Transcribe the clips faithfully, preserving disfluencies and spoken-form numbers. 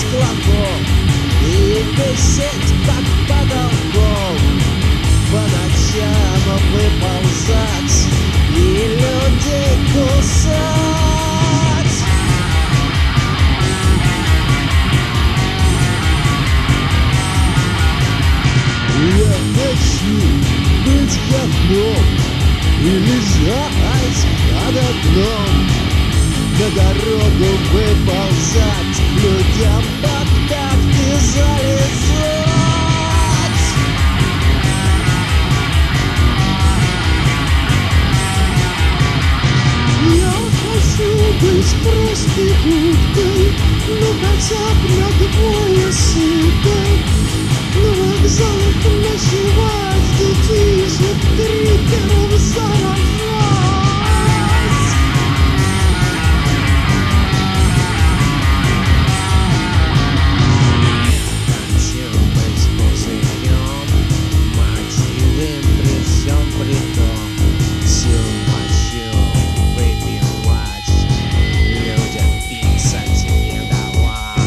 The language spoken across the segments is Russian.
клоков и висеть, как потолком, по ночам выползать и людей кусать. Я хочу быть говном и лежать под окном, на дорогу выползать, людям под пятки залезать. Я хочу быть проституткой, ну хотя бы на двое суток, на вокзалах ночевать, детишек триппером заражать. Хочу быть пузырем, мочевым при всем при том, всю мочу выпивать, людям писать не давать.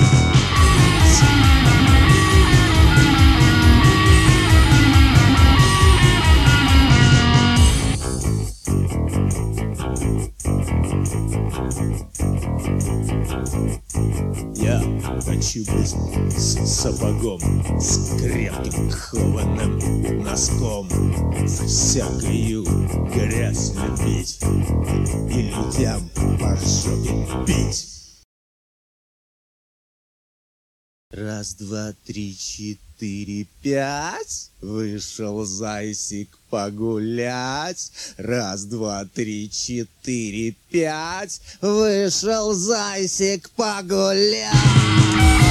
Я хочу быть с сапогом, с крепким кованым носком, за всякую грязь любить и людям по жопе бить. Раз, два, три, четыре, пять. Вышел зайсик погулять. Раз, два, три, четыре, пять. Вышел зайсик погулять.